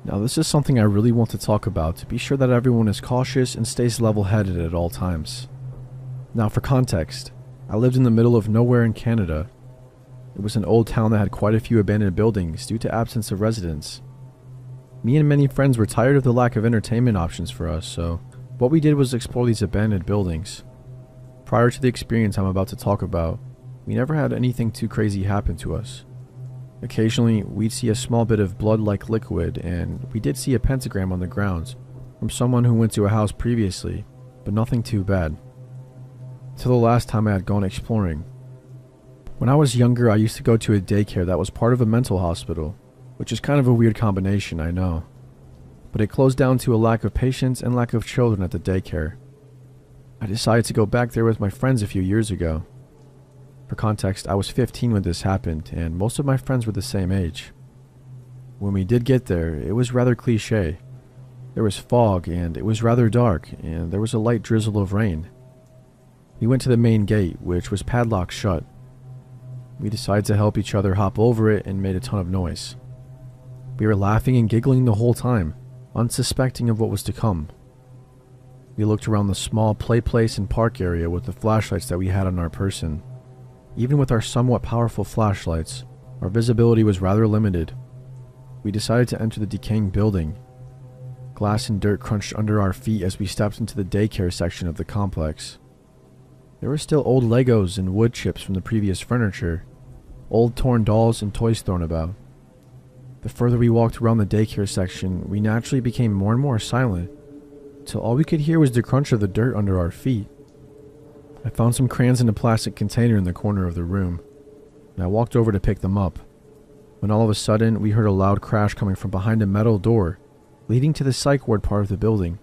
Now this is something I really want to talk about to be sure that everyone is cautious and stays level-headed at all times. Now for context, I lived in the middle of nowhere in Canada. It was an old town that had quite a few abandoned buildings due to absence of residents. Me and many friends were tired of the lack of entertainment options for us, so what we did was explore these abandoned buildings. Prior to the experience I'm about to talk about, we never had anything too crazy happen to us. Occasionally, we'd see a small bit of blood-like liquid, and we did see a pentagram on the grounds from someone who went to a house previously, but nothing too bad. Till the last time I had gone exploring. When I was younger, I used to go to a daycare that was part of a mental hospital, which is kind of a weird combination, I know. But it closed down to a lack of patients and lack of children at the daycare. I decided to go back there with my friends a few years ago. For context, I was 15 when this happened, and most of my friends were the same age. When we did get there, it was rather cliche. There was fog, and it was rather dark, and there was a light drizzle of rain. We went to the main gate, which was padlocked shut. We decided to help each other hop over it and made a ton of noise. We were laughing and giggling the whole time, unsuspecting of what was to come. We looked around the small play place and park area with the flashlights that we had on our person. Even with our somewhat powerful flashlights, our visibility was rather limited. We decided to enter the decaying building. Glass and dirt crunched under our feet as we stepped into the daycare section of the complex. There were still old Legos and wood chips from the previous furniture, old torn dolls and toys thrown about. The further we walked around the daycare section, we naturally became more and more silent, till all we could hear was the crunch of the dirt under our feet. I found some crayons in a plastic container in the corner of the room, and I walked over to pick them up, when all of a sudden we heard a loud crash coming from behind a metal door leading to the psych ward part of the building.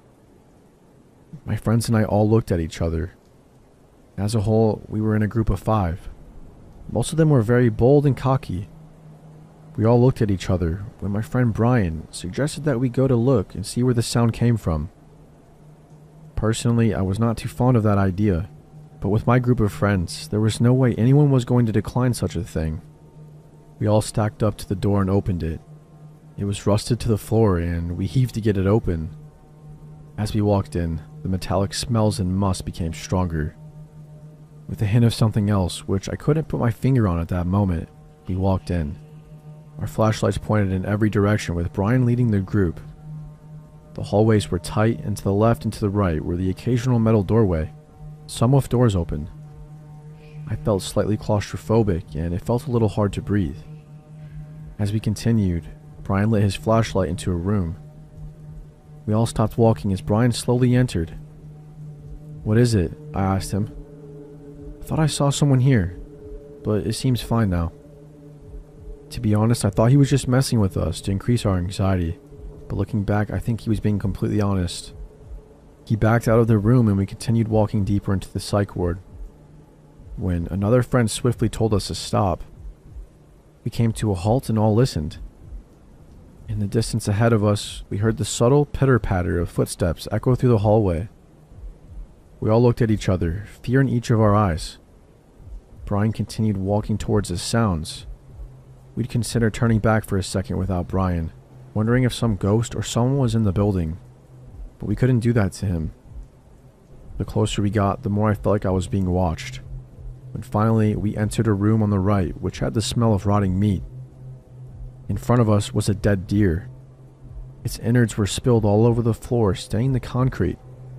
My friends and I all looked at each other. As a whole, we were in a group of 5. Most of them were very bold and cocky. We all looked at each other when my friend Brian suggested that we go to look and see where the sound came from. Personally, I was not too fond of that idea. But with my group of friends, there was no way anyone was going to decline such a thing. We all stacked up to the door and opened it. It was rusted to the floor and we heaved to get it open. As we walked in, the metallic smells and must became stronger. With a hint of something else, which I couldn't put my finger on at that moment, we walked in. Our flashlights pointed in every direction with Brian leading the group. The hallways were tight, and to the left and to the right were the occasional metal doorway, some with doors open. I felt slightly claustrophobic and it felt a little hard to breathe. As we continued, Brian lit his flashlight into a room. We all stopped walking as Brian slowly entered. "What is it?" I asked him. "I thought I saw someone here, but it seems fine now." To be honest, I thought he was just messing with us to increase our anxiety, but looking back, I think he was being completely honest. He backed out of the room and we continued walking deeper into the psych ward, when another friend swiftly told us to stop. We came to a halt and all listened. In the distance ahead of us, we heard the subtle pitter-patter of footsteps echo through the hallway. We all looked at each other, fear in each of our eyes. Brian continued walking towards the sounds. We'd consider turning back for a second without Brian, wondering if some ghost or someone was in the building. But we couldn't do that to him. The closer we got, the more I felt like I was being watched. When finally we entered a room on the right which had the smell of rotting meat. In front of us was a dead deer. Its innards were spilled all over the floor, staining the concrete.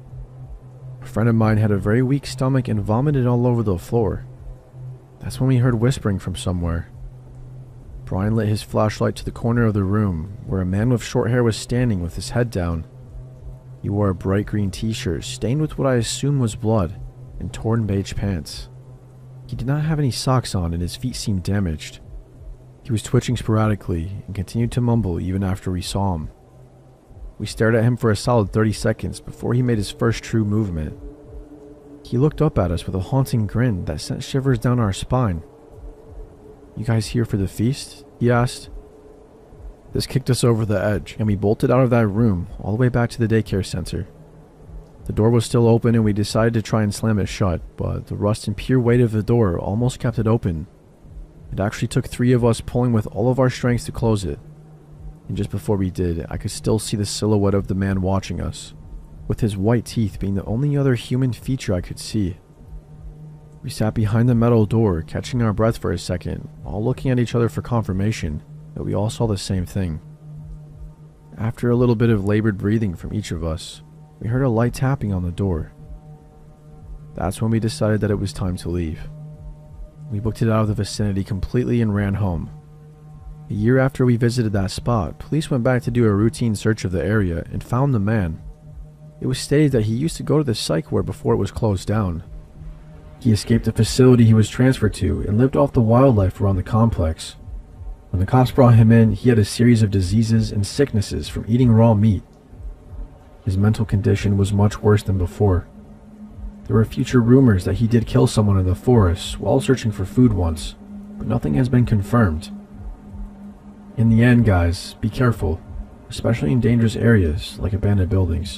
A friend of mine had a very weak stomach and vomited all over the floor. That's when we heard whispering from somewhere. Brian lit his flashlight to the corner of the room where a man with short hair was standing with his head down. He wore a bright green t-shirt stained with what I assumed was blood and torn beige pants. He did not have any socks on and his feet seemed damaged. He was twitching sporadically and continued to mumble even after we saw him. We stared at him for a solid 30 seconds before he made his first true movement. He looked up at us with a haunting grin that sent shivers down our spine. "You guys here for the feast?" he asked. This kicked us over the edge, and we bolted out of that room all the way back to the daycare center. The door was still open and we decided to try and slam it shut, but the rust and pure weight of the door almost kept it open. It actually took 3 of us pulling with all of our strength to close it. and just before we did, I could still see the silhouette of the man watching us, with his white teeth being the only other human feature I could see. We sat behind the metal door, catching our breath for a second, all looking at each other for confirmation that we all saw the same thing. After a little bit of labored breathing from each of us, we heard a light tapping on the door. That's when we decided that it was time to leave. We booked it out of the vicinity completely and ran home. A year after we visited that spot, police went back to do a routine search of the area and found the man. It was stated that he used to go to the psych ward before it was closed down. He escaped the facility he was transferred to and lived off the wildlife around the complex. When the cops brought him in, he had a series of diseases and sicknesses from eating raw meat. His mental condition was much worse than before. There were future rumors that he did kill someone in the forest while searching for food once, but nothing has been confirmed. In the end, guys, be careful, especially in dangerous areas like abandoned buildings.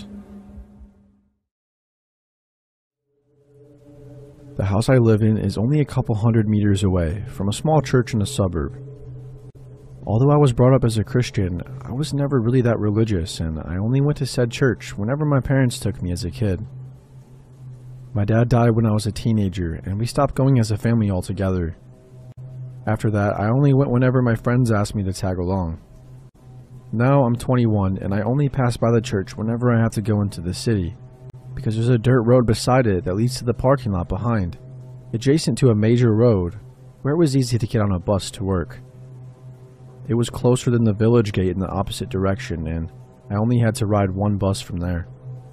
The house I live in is only a couple 100 meters away from a small church in a suburb. Although I was brought up as a Christian, I was never really that religious, and I only went to said church whenever my parents took me as a kid. My dad died when I was a teenager, and we stopped going as a family altogether. After that, I only went whenever my friends asked me to tag along. Now I'm 21, and I only pass by the church whenever I have to go into the city, because there's a dirt road beside it that leads to the parking lot behind, adjacent to a major road, where it was easy to get on a bus to work. It was closer than the village gate in the opposite direction, and I only had to ride one bus from there.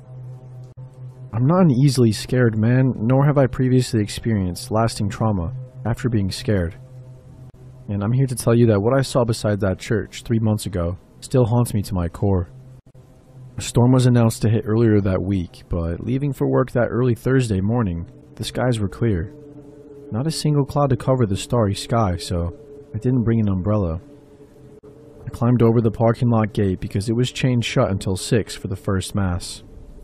I'm not an easily scared man, nor have I previously experienced lasting trauma after being scared. And I'm here to tell you that what I saw beside that church 3 months ago still haunts me to my core. A storm was announced to hit earlier that week, but leaving for work that early Thursday morning, the skies were clear. Not a single cloud to cover the starry sky, so I didn't bring an umbrella. I climbed over the parking lot gate because it was chained shut until 6 for the first mass.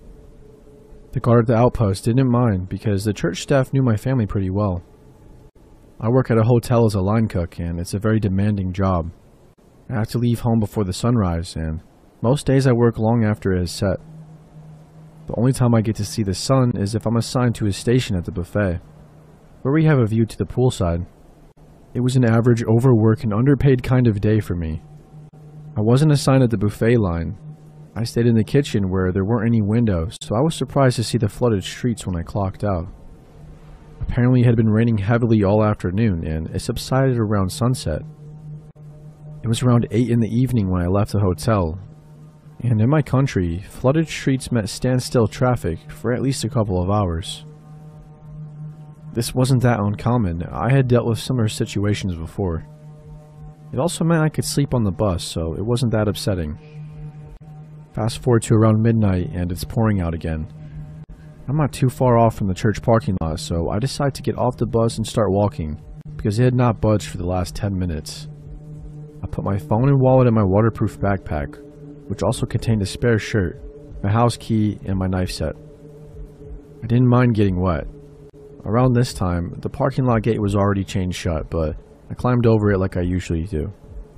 The guard at the outpost didn't mind because the church staff knew my family pretty well. I work at a hotel as a line cook, and it's a very demanding job. I have to leave home before the sunrise, and most days I work long after it is set. The only time I get to see the sun is if I'm assigned to a station at the buffet, where we have a view to the poolside. It was an average overwork and underpaid kind of day for me. I wasn't assigned at the buffet line. I stayed in the kitchen where there weren't any windows, so I was surprised to see the flooded streets when I clocked out. Apparently it had been raining heavily all afternoon, and it subsided around sunset. It was around 8 in the evening when I left the hotel, and in my country, flooded streets meant standstill traffic for at least a couple of hours. This wasn't that uncommon. I had dealt with similar situations before. It also meant I could sleep on the bus, so it wasn't that upsetting. Fast forward to around midnight and it's pouring out again. I'm not too far off from the church parking lot, so I decide to get off the bus and start walking, because it had not budged for the last 10 minutes. I put my phone and wallet in my waterproof backpack, which also contained a spare shirt, my house key, and my knife set. I didn't mind getting wet. Around this time, the parking lot gate was already chained shut, but I climbed over it like I usually do.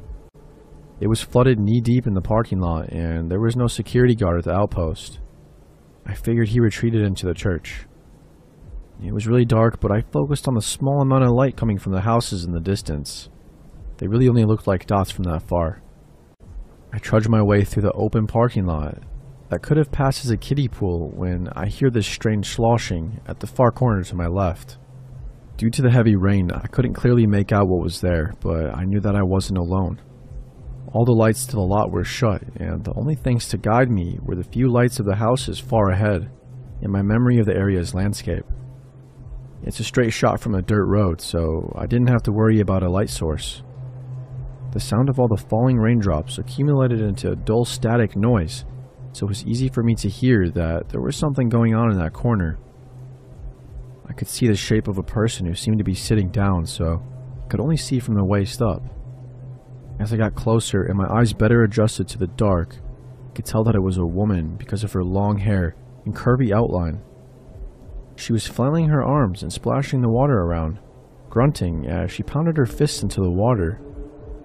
It was flooded knee-deep in the parking lot, and there was no security guard at the outpost. I figured he retreated into the church. It was really dark, but I focused on the small amount of light coming from the houses in the distance. They really only looked like dots from that far. I trudged my way through the open parking lot that could have passed as a kiddie pool when I hear this strange sloshing at the far corner to my left. Due to the heavy rain, I couldn't clearly make out what was there, but I knew that I wasn't alone. All the lights to the lot were shut, and the only things to guide me were the few lights of the houses far ahead, and my memory of the area's landscape. It's a straight shot from a dirt road, so I didn't have to worry about a light source. The sound of all the falling raindrops accumulated into a dull static noise, so it was easy for me to hear that there was something going on in that corner. I could see the shape of a person who seemed to be sitting down, so I could only see from the waist up. As I got closer and my eyes better adjusted to the dark, I could tell that it was a woman because of her long hair and curvy outline. She was flailing her arms and splashing the water around, grunting as she pounded her fists into the water.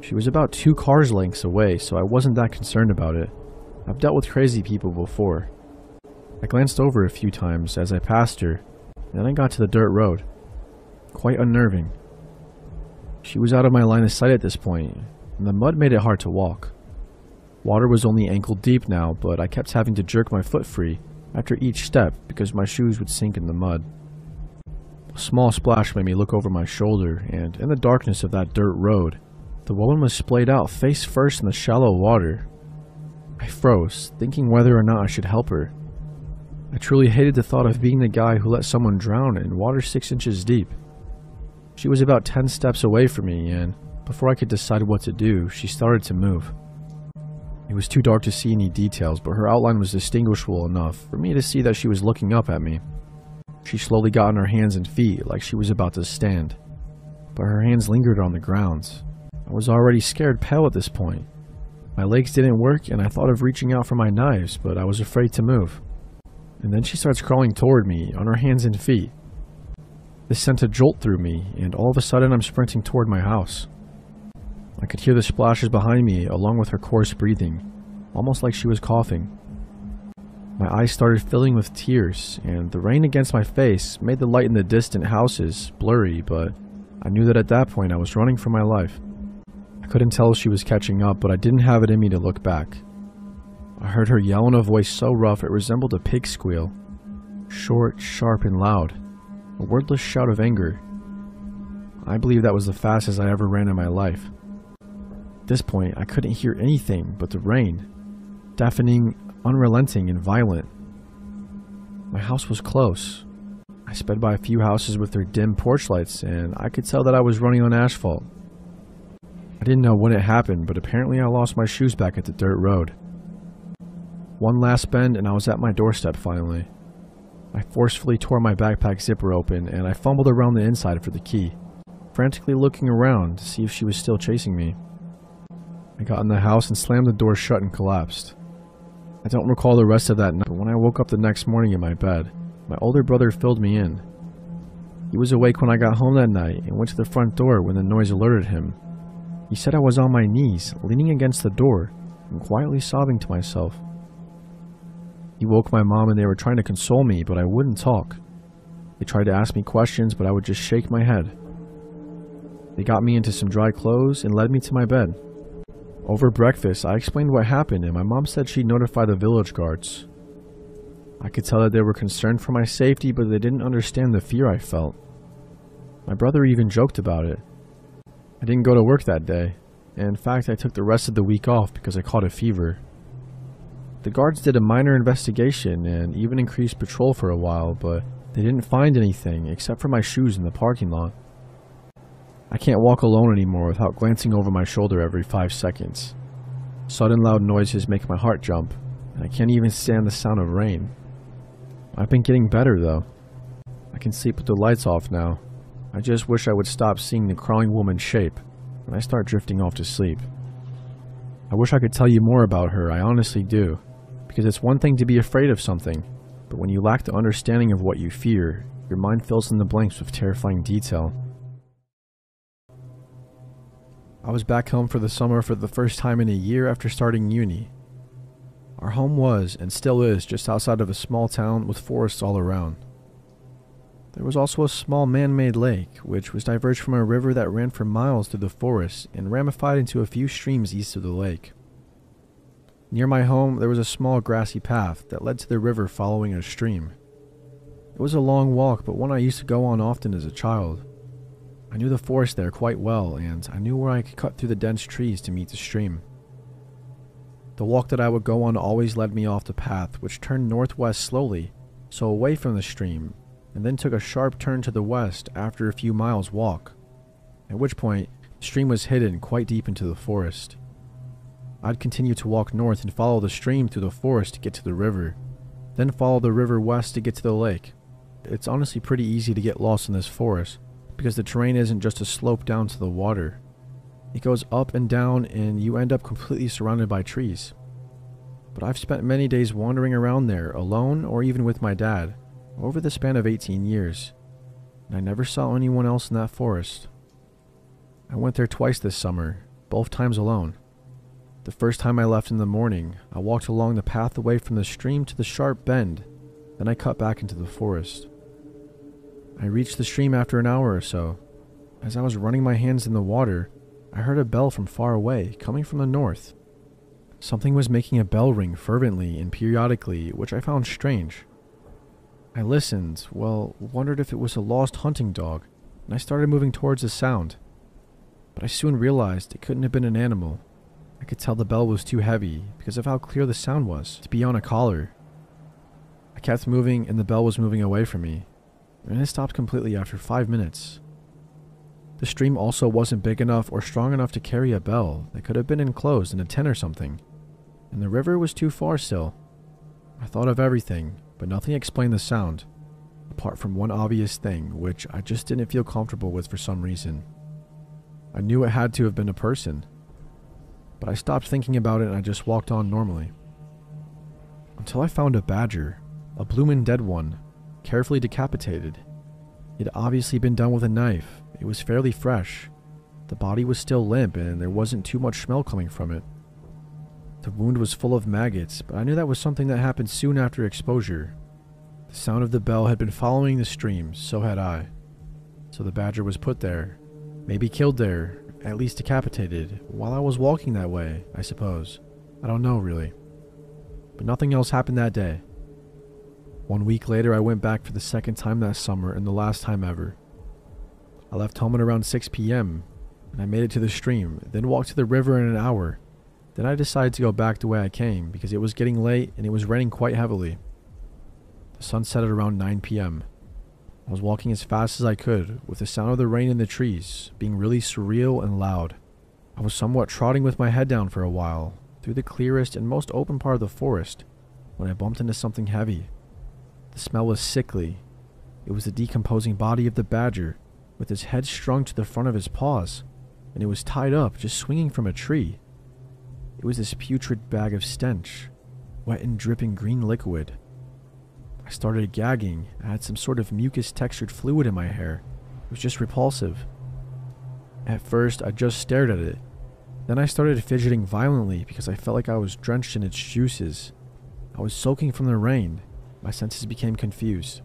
She was about 2 cars lengths away, so I wasn't that concerned about it. I've dealt with crazy people before. I glanced over a few times as I passed her, and then I got to the dirt road. Quite unnerving. She was out of my line of sight at this point, and the mud made it hard to walk. Water was only ankle deep now, but I kept having to jerk my foot free after each step because my shoes would sink in the mud. A small splash made me look over my shoulder, and in the darkness of that dirt road, the woman was splayed out face first in the shallow water. I froze, thinking whether or not I should help her. I truly hated the thought of being the guy who let someone drown in water 6 inches deep. She was about 10 steps away from me, and before I could decide what to do, she started to move. It was too dark to see any details, but her outline was distinguishable enough for me to see that she was looking up at me. She slowly got on her hands and feet like she was about to stand, but her hands lingered on the ground. I was already scared pale at this point. My legs didn't work and I thought of reaching out for my knives, but I was afraid to move. And then she starts crawling toward me on her hands and feet. This sent a jolt through me, and all of a sudden I'm sprinting toward my house. I could hear the splashes behind me along with her coarse breathing, almost like she was coughing. My eyes started filling with tears, and the rain against my face made the light in the distant houses blurry, but I knew that at that point I was running for my life. I couldn't tell if she was catching up, but I didn't have it in me to look back. I heard her yell in a voice so rough it resembled a pig squeal. Short, sharp, and loud. A wordless shout of anger. I believe that was the fastest I ever ran in my life. At this point, I couldn't hear anything but the rain. Deafening, unrelenting, and violent. My house was close. I sped by a few houses with their dim porch lights, and I could tell that I was running on asphalt. I didn't know when it happened, but apparently I lost my shoes back at the dirt road. One last bend and I was at my doorstep finally. I forcefully tore my backpack zipper open and I fumbled around the inside for the key, frantically looking around to see if she was still chasing me. I got in the house and slammed the door shut and collapsed. I don't recall the rest of that night, but when I woke up the next morning in my bed, my older brother filled me in. He was awake when I got home that night and went to the front door when the noise alerted him. He said I was on my knees, leaning against the door, and quietly sobbing to myself. He woke my mom and they were trying to console me, but I wouldn't talk. They tried to ask me questions, but I would just shake my head. They got me into some dry clothes and led me to my bed. Over breakfast, I explained what happened and my mom said she'd notify the village guards. I could tell that they were concerned for my safety, but they didn't understand the fear I felt. My brother even joked about it. I didn't go to work that day, and in fact I took the rest of the week off because I caught a fever. The guards did a minor investigation and even increased patrol for a while, but they didn't find anything except for my shoes in the parking lot. I can't walk alone anymore without glancing over my shoulder every 5 seconds. Sudden loud noises make my heart jump, and I can't even stand the sound of rain. I've been getting better though. I can sleep with the lights off now. I just wish I would stop seeing the crawling woman's shape when I start drifting off to sleep. I wish I could tell you more about her, I honestly do, because it's one thing to be afraid of something, but when you lack the understanding of what you fear, your mind fills in the blanks with terrifying detail. I was back home for the summer for the first time in a year after starting uni. Our home was, and still is, just outside of a small town with forests all around. There was also a small man-made lake, which was diverged from a river that ran for miles through the forest and ramified into a few streams east of the lake. Near my home, there was a small grassy path that led to the river following a stream. It was a long walk, but one I used to go on often as a child. I knew the forest there quite well, and I knew where I could cut through the dense trees to meet the stream. The walk that I would go on always led me off the path, which turned northwest slowly, so away from the stream, and then took a sharp turn to the west after a few miles walk, at which point the stream was hidden quite deep into the forest. I'd continue to walk north and follow the stream through the forest to get to the river, then follow the river west to get to the lake. It's honestly pretty easy to get lost in this forest, because the terrain isn't just a slope down to the water. It goes up and down and you end up completely surrounded by trees. But I've spent many days wandering around there, alone or even with my dad, over the span of 18 years, and I never saw anyone else in that forest. I went there twice this summer, both times alone. The first time I left in the morning, I walked along the path away from the stream to the sharp bend, then I cut back into the forest. I reached the stream after an hour or so. As I was running my hands in the water, I heard a bell from far away, coming from the north. Something was making a bell ring fervently and periodically, which I found strange. I listened, wondered if it was a lost hunting dog, and I started moving towards the sound. But I soon realized it couldn't have been an animal. I could tell the bell was too heavy because of how clear the sound was to be on a collar. I kept moving and the bell was moving away from me, and it stopped completely after 5 minutes. The stream also wasn't big enough or strong enough to carry a bell that could have been enclosed in a tent or something, and the river was too far still. I thought of everything, but nothing explained the sound, apart from one obvious thing, which I just didn't feel comfortable with for some reason. I knew it had to have been a person, but I stopped thinking about it and I just walked on normally. Until I found a badger, a bloomin' dead one, carefully decapitated. It had obviously been done with a knife. It was fairly fresh. The body was still limp and there wasn't too much smell coming from it. The wound was full of maggots, but I knew that was something that happened soon after exposure. The sound of the bell had been following the stream, so had I. So the badger was put there, maybe killed there, at least decapitated, while I was walking that way, I suppose. I don't know, really. But nothing else happened that day. 1 week later, I went back for the second time that summer and the last time ever. I left home at around 6 p.m., and I made it to the stream, then walked to the river in an hour. Then I decided to go back the way I came because it was getting late and it was raining quite heavily. The sun set at around 9 p.m. I was walking as fast as I could, with the sound of the rain in the trees being really surreal and loud. I was somewhat trotting with my head down for a while, through the clearest and most open part of the forest, when I bumped into something heavy. The smell was sickly. It was the decomposing body of the badger, with his head strung to the front of his paws, and it was tied up, just swinging from a tree. It was this putrid bag of stench, wet and dripping green liquid. I started gagging. I had some sort of mucus-textured fluid in my hair. It was just repulsive. At first, I just stared at it. Then I started fidgeting violently because I felt like I was drenched in its juices. I was soaking from the rain. My senses became confused.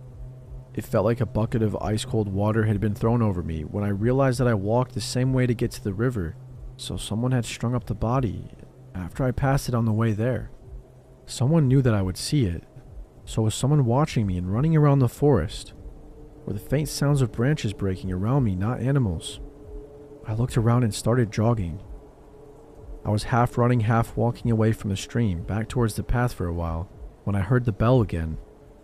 It felt like a bucket of ice-cold water had been thrown over me when I realized that I walked the same way to get to the river, so someone had strung up the body after I passed it on the way there. Someone knew that I would see it, so was someone watching me and running around the forest, were the faint sounds of branches breaking around me, not animals. I looked around and started jogging. I was half running, half walking away from the stream, back towards the path for a while, when I heard the bell again.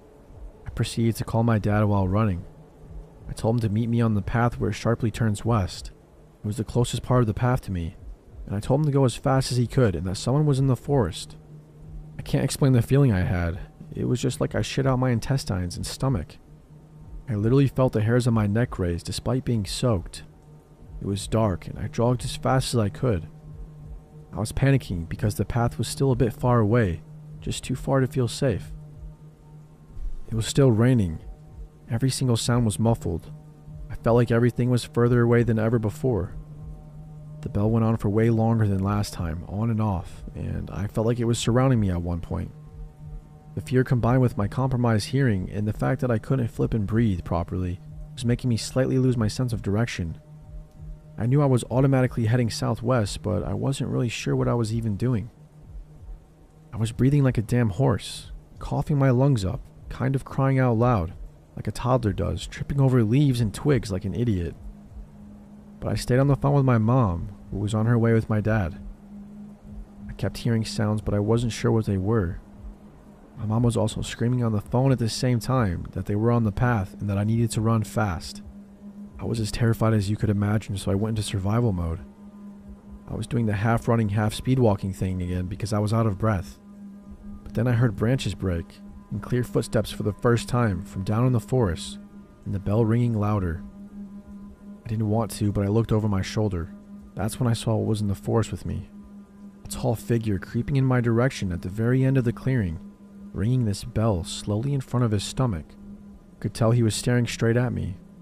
I proceeded to call my dad while running. I told him to meet me on the path where it sharply turns west. It was the closest part of the path to me, and I told him to go as fast as he could and that someone was in the forest. I can't explain the feeling I had. It was just like I shit out my intestines and stomach. I literally felt the hairs on my neck raise despite being soaked. It was dark, and I jogged as fast as I could. I was panicking because the path was still a bit far away, just too far to feel safe. It was still raining. Every single sound was muffled. I felt like everything was further away than ever before. The bell went on for way longer than last time, on and off, and I felt like it was surrounding me at one point. The fear combined with my compromised hearing and the fact that I couldn't flip and breathe properly was making me slightly lose my sense of direction. I knew I was automatically heading southwest, but I wasn't really sure what I was even doing. I was breathing like a damn horse, coughing my lungs up, kind of crying out loud, like a toddler does, tripping over leaves and twigs like an idiot. But I stayed on the phone with my mom, who was on her way with my dad. I kept hearing sounds, but I wasn't sure what they were. My mom was also screaming on the phone at the same time that they were on the path and that I needed to run fast. I was as terrified as you could imagine, so I went into survival mode. I was doing the half running, half speed walking thing again because I was out of breath. But then I heard branches break and clear footsteps for the first time from down in the forest, and the bell ringing louder. I didn't want to, but I looked over my shoulder. That's when I saw what was in the forest with me. A tall figure creeping in my direction at the very end of the clearing, ringing this bell slowly in front of his stomach. I could tell he was staring straight at me.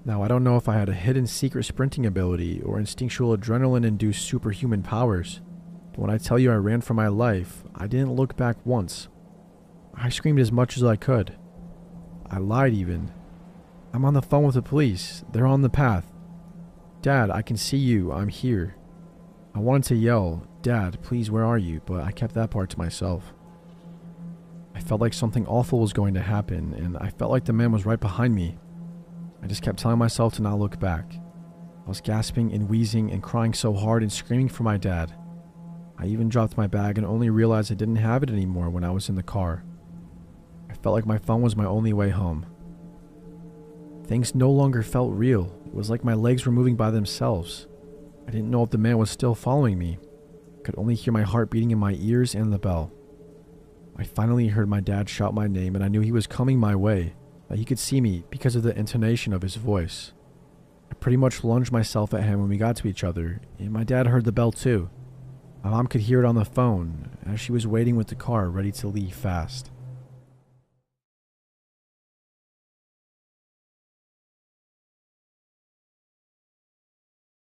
Now, I don't know if I had a hidden secret sprinting ability or instinctual adrenaline-induced superhuman powers, but when I tell you I ran for my life, I didn't look back once. I screamed as much as I could. I lied even. I'm on the phone with the police. They're on the path. Dad, I can see you. I'm here. I wanted to yell, Dad, please, where are you? But I kept that part to myself. I felt like something awful was going to happen, and I felt like the man was right behind me. I just kept telling myself to not look back. I was gasping and wheezing and crying so hard and screaming for my dad. I even dropped my bag and only realized I didn't have it anymore when I was in the car. I felt like my phone was my only way home. Things no longer felt real. It was like my legs were moving by themselves. I didn't know if the man was still following me. I could only hear my heart beating in my ears and the bell. I finally heard my dad shout my name, and I knew he was coming my way, that he could see me because of the intonation of his voice. I pretty much lunged myself at him when we got to each other, and my dad heard the bell too. My mom could hear it on the phone as she was waiting with the car ready to leave fast.